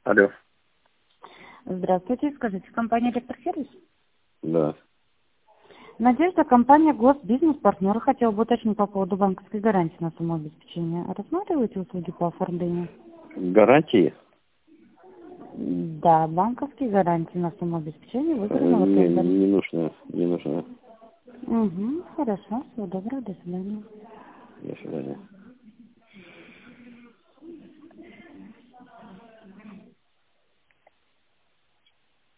Алло. Здравствуйте, скажите, компания «Электросервис»? Да. Надежда, компания «Госбизнес-партнер». Хотела бы уточнить по поводу банковской гарантии на самообеспечение. Рассматриваете услуги по оформлению? Гарантии? Да, банковские гарантии на самообеспечение выигранного Не, тендера. не нужно, не нужно. Угу, хорошо, всего доброго, до свидания.